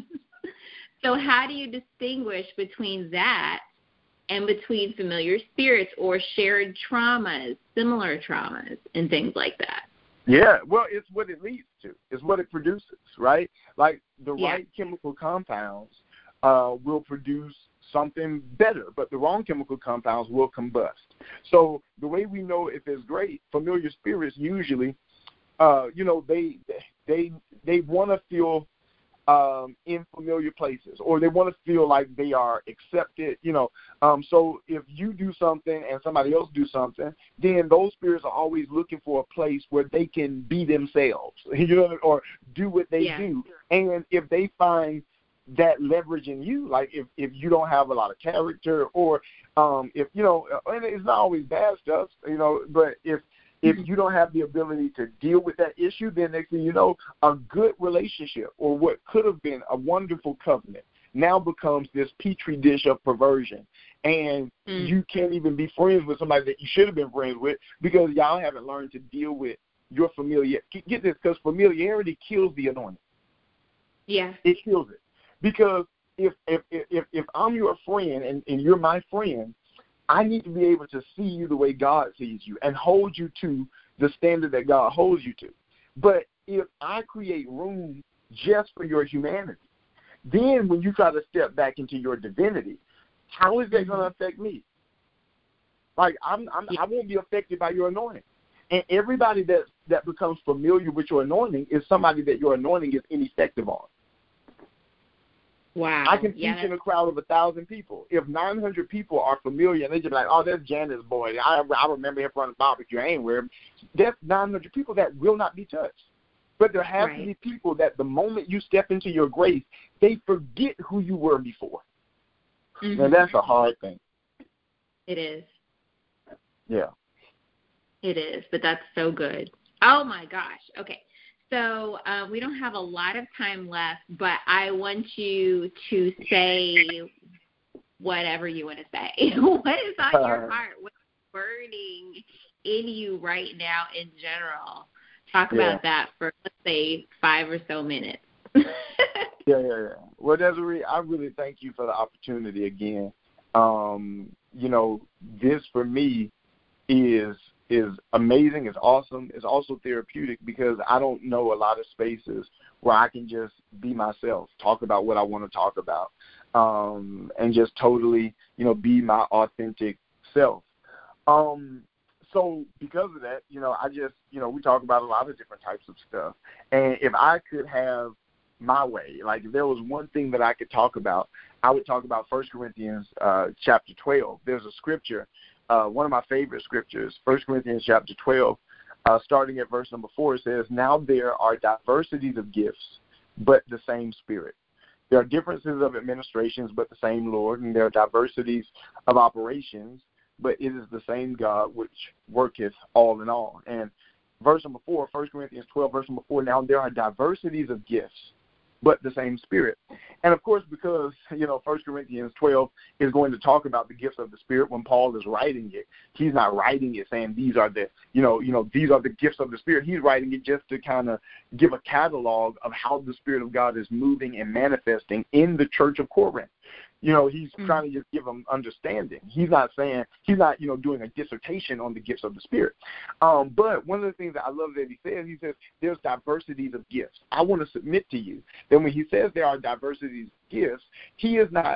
So how do you distinguish between that and between familiar spirits or shared traumas, similar traumas, and things like that? Yeah, well, it's what it leads to. It's what it produces, right? Like the yeah. right chemical compounds uh, will produce something better, but the wrong chemical compounds will combust. So the way we know if it's great, familiar spirits usually, uh, you know, they they they want to feel um, in familiar places, or they want to feel like they are accepted, you know. Um, so if you do something and somebody else do something, then those spirits are always looking for a place where they can be themselves, you know, or do what they yeah. do. And if they find that leverage in you, like if, if you don't have a lot of character, or um, if, you know, and it's not always bad stuff, you know, but if If you don't have the ability to deal with that issue, then next thing you know, a good relationship or what could have been a wonderful covenant now becomes this petri dish of perversion. And mm. you can't even be friends with somebody that you should have been friends with because y'all haven't learned to deal with your familiarity. Get this, because familiarity kills the anointing. Yeah. It kills it. Because if if if, if I'm your friend and, and you're my friend, I need to be able to see you the way God sees you and hold you to the standard that God holds you to. But if I create room just for your humanity, then when you try to step back into your divinity, how is that going to affect me? Like, I'm, I'm, I won't be affected by your anointing. And everybody that, that becomes familiar with your anointing is somebody that your anointing is ineffective on. Wow. I can teach yeah, in a crowd of a thousand people. If nine hundred people are familiar and they just be like, oh, that's Janice's boy. I, I remember him from the barbecue anywhere. That's nine hundred people that will not be touched. But there have right. to be people that the moment you step into your grace, they forget who you were before. Mm-hmm. And that's a hard thing. It is. Yeah. It is, but that's so good. Oh, my gosh. Okay. So uh, we don't have a lot of time left, but I want you to say whatever you want to say. What is on your heart? What's burning in you right now in general? Talk yeah. about that for, let's say, five or so minutes. yeah, yeah, yeah. Well, Desiree, I really thank you for the opportunity again. Um, you know, this for me is is amazing, it's awesome, it's also therapeutic because I don't know a lot of spaces where I can just be myself, talk about what I want to talk about, um, and just totally, you know, be my authentic self. Um, so because of that, you know, I just, you know, we talk about a lot of different types of stuff. And if I could have my way, like if there was one thing that I could talk about, I would talk about First Corinthians uh, chapter twelve. There's a scripture, Uh, one of my favorite scriptures, First Corinthians chapter twelve, uh, starting at verse number four, it says, now there are diversities of gifts, but the same Spirit. There are differences of administrations, but the same Lord. And there are diversities of operations, but it is the same God which worketh all in all. And verse number four, First Corinthians twelve, verse number four, now there are diversities of gifts, but the same Spirit. And, of course, because, you know, First Corinthians twelve is going to talk about the gifts of the Spirit when Paul is writing it. He's not writing it saying these are the, you know, you know, these are the gifts of the Spirit. He's writing it just to kind of give a catalog of how the Spirit of God is moving and manifesting in the church of Corinth. You know, he's mm-hmm. trying to just give them understanding. He's not saying, he's not, you know, doing a dissertation on the gifts of the Spirit. Um, but one of the things that I love that he says, he says, there's diversities of gifts. I want to submit to you that when he says there are diversities of gifts, he is not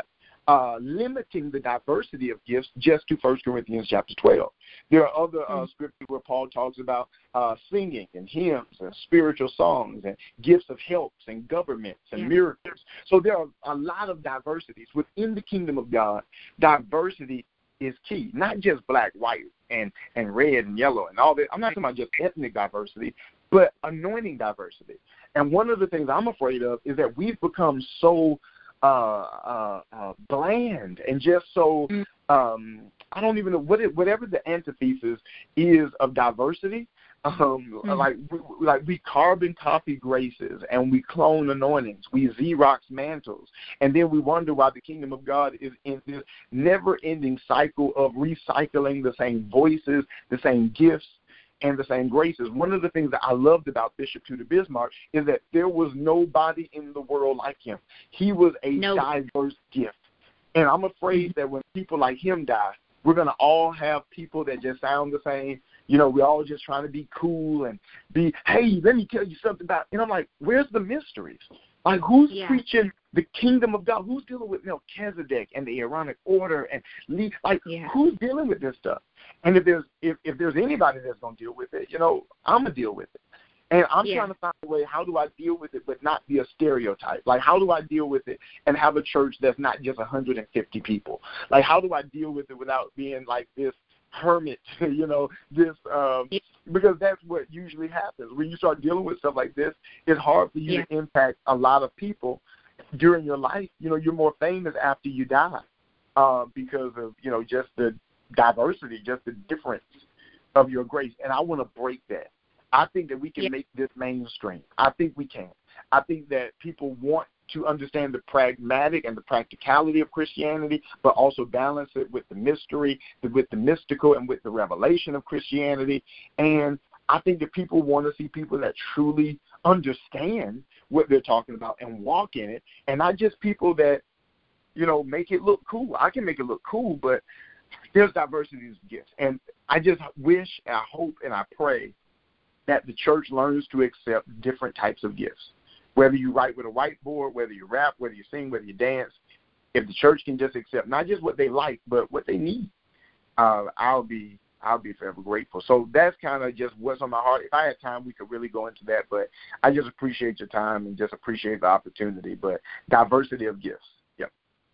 uh, limiting the diversity of gifts just to First Corinthians chapter twelve. There are other uh, mm-hmm. scriptures where Paul talks about uh, singing and hymns and spiritual songs and gifts of helps and governments and yeah. miracles. So there are a lot of diversities. Within the kingdom of God, diversity is key, not just black, white, and, and red and yellow and all that. I'm not talking about just ethnic diversity, but anointing diversity. And one of the things I'm afraid of is that we've become so uh, uh, uh, bland and just so, um, I don't even know, what it, whatever the antithesis is of diversity, um, mm-hmm. like, we, like we carbon copy graces and we clone anointings, we Xerox mantles, and then we wonder why the kingdom of God is in this never-ending cycle of recycling the same voices, the same gifts, and the same graces. One of the things that I loved about Bishop Tudor Bismarck is that there was nobody in the world like him. He was a nope. diverse gift. And I'm afraid that when people like him die, we're going to all have people that just sound the same. You know, we're all just trying to be cool and be, hey, let me tell you something about, and I'm like, where's the mysteries? Like, who's yeah. preaching the kingdom of God? Who's dealing with Melchizedek and the Aaronic order? And like, yeah. who's dealing with this stuff? And if there's if, if there's anybody that's going to deal with it, you know, I'm going to deal with it. And I'm yeah. trying to find a way, how do I deal with it but not be a stereotype? Like, how do I deal with it and have a church that's not just one hundred fifty people? Like, how do I deal with it without being like this hermit, you know, this, um, because that's what usually happens. When you start dealing with stuff like this, it's hard for you yeah. to impact a lot of people during your life. You know, you're more famous after you die uh, because of, you know, just the diversity, just the difference of your grace. And I want to break that. I think that we can yeah. make this mainstream. I think we can. I think that people want to understand the pragmatic and the practicality of Christianity, but also balance it with the mystery, with the mystical, and with the revelation of Christianity. And I think that people want to see people that truly understand what they're talking about and walk in it, and not just people that, you know, make it look cool. I can make it look cool, but there's diversity of gifts. And I just wish, and I hope, and I pray that the church learns to accept different types of gifts. Whether you write with a whiteboard, whether you rap, whether you sing, whether you dance, if the church can just accept not just what they like, but what they need, uh, I'll be I'll be forever grateful. So that's kind of just what's on my heart. If I had time, we could really go into that, but I just appreciate your time and just appreciate the opportunity. But diversity of gifts, yep.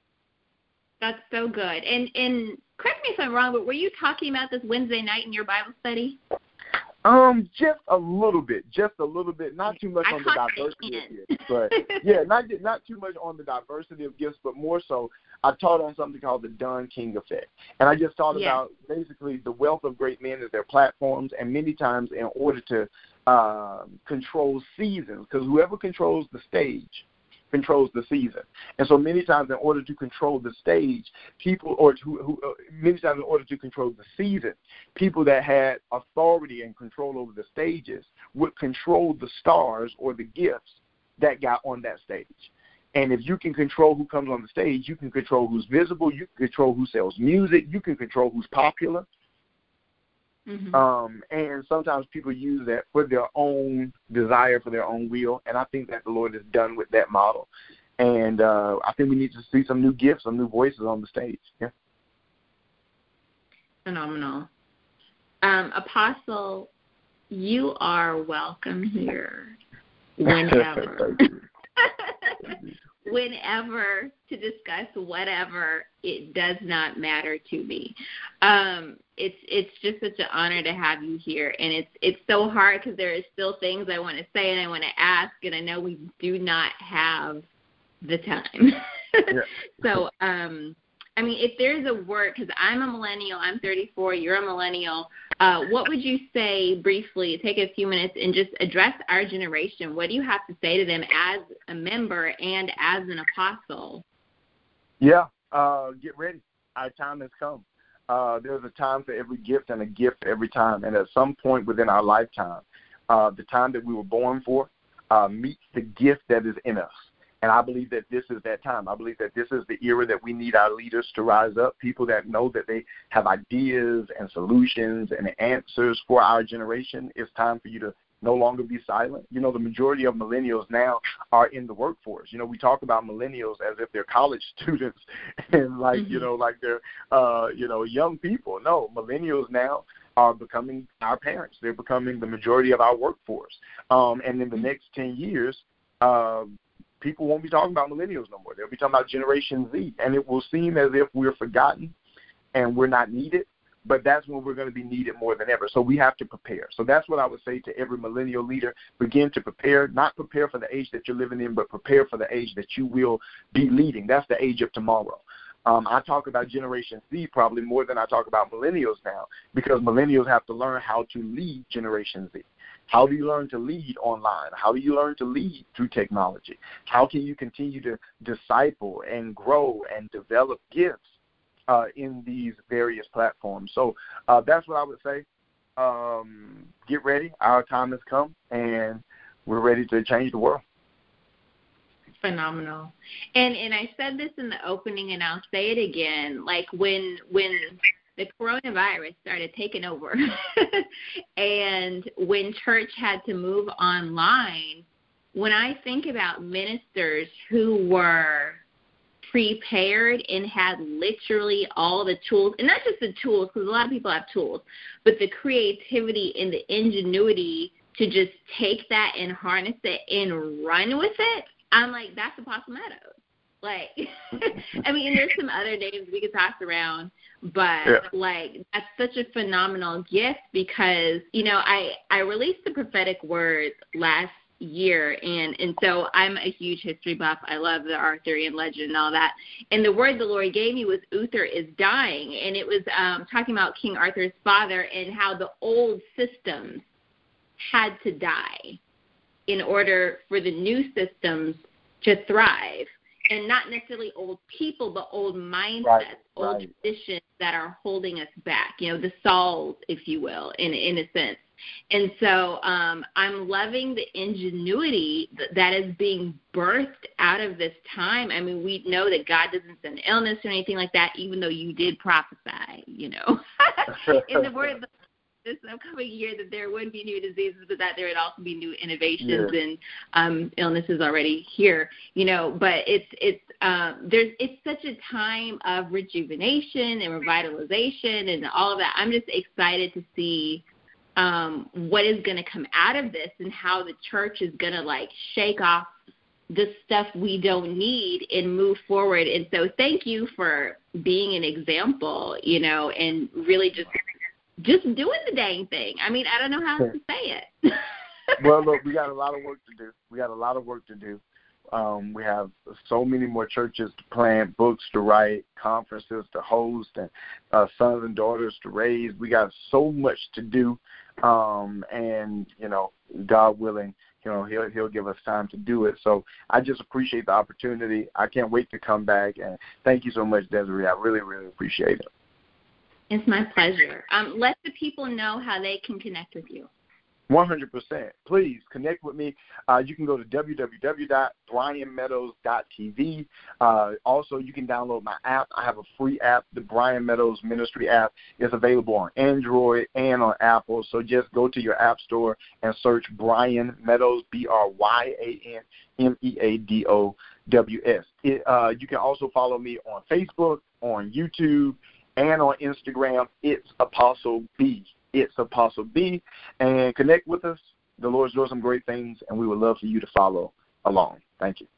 That's so good. And and correct me if I'm wrong, but were you talking about this Wednesday night in your Bible study? Um, just a little bit, just a little bit, not too much I on the diversity of gifts, but yeah, not not too much on the diversity of gifts, but more so, I taught on something called the Don King effect, and I just thought yeah. about basically the wealth of great men is their platforms, and many times in order to uh, control seasons, because whoever controls the stage controls the season. And so many times in order to control the stage, people, or to, who, uh, many times in order to control the season, people that had authority and control over the stages would control the stars or the gifts that got on that stage. And if you can control who comes on the stage, you can control who's visible, you can control who sells music, you can control who's popular. Mm-hmm. Um, and sometimes people use that for their own desire, for their own will, and I think that the Lord is done with that model. And uh, I think we need to see some new gifts, some new voices on the stage. Yeah. Phenomenal. Um, Apostle, you are welcome here whenever. Whenever to discuss whatever, it does not matter to me. Um, it's it's just such an honor to have you here, and it's it's so hard because there is still things I want to say and I want to ask, and I know we do not have the time. Yeah. So, um, I mean, if there's a word, because I'm a millennial, I'm thirty-four, you're a millennial, uh, what would you say briefly, take a few minutes, and just address our generation? What do you have to say to them as a member and as an apostle? Yeah, uh, get ready. Our time has come. Uh, there's a time for every gift and a gift for every time. And at some point within our lifetime, uh, the time that we were born for uh, meets the gift that is in us. And I believe that this is that time. I believe that this is the era that we need our leaders to rise up, people that know that they have ideas and solutions and answers for our generation. It's time for you to no longer be silent. You know, the majority of millennials now are in the workforce. You know, we talk about millennials as if they're college students and like, mm-hmm. you know, like they're, uh, you know, young people. No, millennials now are becoming our parents. They're becoming the majority of our workforce. Um, and in the mm-hmm. next ten years, uh, people won't be talking about millennials no more. They'll be talking about Generation Z. And it will seem as if we're forgotten and we're not needed. But that's when we're going to be needed more than ever. So we have to prepare. So that's what I would say to every millennial leader. Begin to prepare, not prepare for the age that you're living in, but prepare for the age that you will be leading. That's the age of tomorrow. Um, I talk about Generation Z probably more than I talk about millennials now, because millennials have to learn how to lead Generation Z. How do you learn to lead online? How do you learn to lead through technology? How can you continue to disciple and grow and develop gifts Uh, in these various platforms? So uh, that's what I would say. Um, get ready. Our time has come, and we're ready to change the world. Phenomenal. And and I said this in the opening, and I'll say it again. Like when when the coronavirus started taking over, and when church had to move online, when I think about ministers who were prepared and had literally all the tools, and not just the tools, because a lot of people have tools, but the creativity and the ingenuity to just take that and harness it and run with it, I'm like, that's Apostle Meadows. Like, I mean, and there's some other names we could toss around, but yeah. like, that's such a phenomenal gift because, you know, I, I released the prophetic word last year, and and so I'm a huge history buff. I love the Arthurian legend and all that. And the word the Lord gave me was Uther is dying, and it was um, talking about King Arthur's father and how the old systems had to die in order for the new systems to thrive. And not necessarily old people, but old mindsets, right, old right. traditions that are holding us back, you know, the Sauls, if you will, in in a sense. And so um, I'm loving the ingenuity that is being birthed out of this time. I mean, we know that God doesn't send illness or anything like that, even though you did prophesy, you know, in the word of the this upcoming year that there would be new diseases, but that there would also be new innovations yeah. and um, illnesses already here, you know. But it's it's um, there's it's such a time of rejuvenation and revitalization and all of that. I'm just excited to see um, what is going to come out of this and how the church is going to like shake off the stuff we don't need and move forward. And so, thank you for being an example, you know, and really just. Just doing the dang thing. I mean, I don't know how to say it. Well, look, we got a lot of work to do. We got a lot of work to do. Um, we have so many more churches to plant, books to write, conferences to host, and uh, sons and daughters to raise. We got so much to do, um, and you know, God willing, you know, he'll he'll give us time to do it. So I just appreciate the opportunity. I can't wait to come back, and thank you so much, Desiree. I really, really appreciate it. It's my pleasure. Um, let the people know how they can connect with you. one hundred percent. Please connect with me. Uh, you can go to w w w dot brian meadows dot t v. Uh, also, you can download my app. I have a free app, the Brian Meadows Ministry app. It's available on Android and on Apple. So just go to your app store and search Brian Meadows, B R Y A N M E A D O W S. It, uh, you can also follow me on Facebook, on YouTube, and on Instagram. It's Apostle B. It's Apostle B. And connect with us. The Lord's doing some great things, and we would love for you to follow along. Thank you.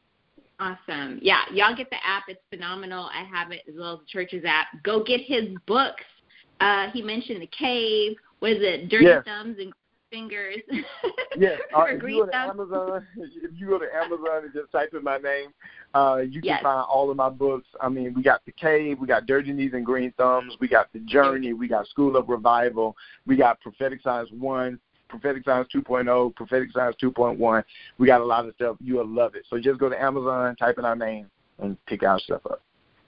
Awesome. Yeah, y'all get the app. It's phenomenal. I have it as well as the church's app. Go get his books. Uh, he mentioned The Cave. What is it? Dirty yes. Thumbs and Fingers. Yes. Uh, if you go to Amazon, if you go to Amazon and just type in my name, uh, you can yes. find all of my books. I mean, we got The Cave, we got Dirty Knees and Green Thumbs, we got The Journey, we got School of Revival, we got Prophetic Science one, Prophetic Science two point oh, Prophetic Science two point one. We got a lot of stuff. You will love it. So just go to Amazon, type in our name, and pick our stuff up.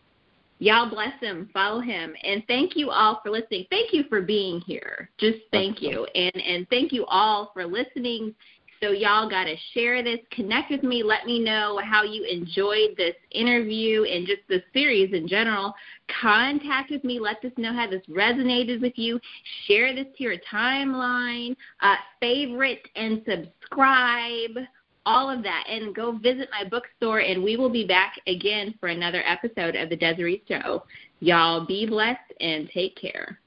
Y'all bless him, follow him, and thank you all for listening. Thank you for being here. Just thank you, and and thank you all for listening, So y'all got to share this. Connect with me. Let me know how you enjoyed this interview and just the series in general. Contact with me. Let us know how this resonated with you. Share this to your timeline. Uh, favorite and subscribe. All of that. And go visit my bookstore, and we will be back again for another episode of The Desiree Show. Y'all be blessed and take care.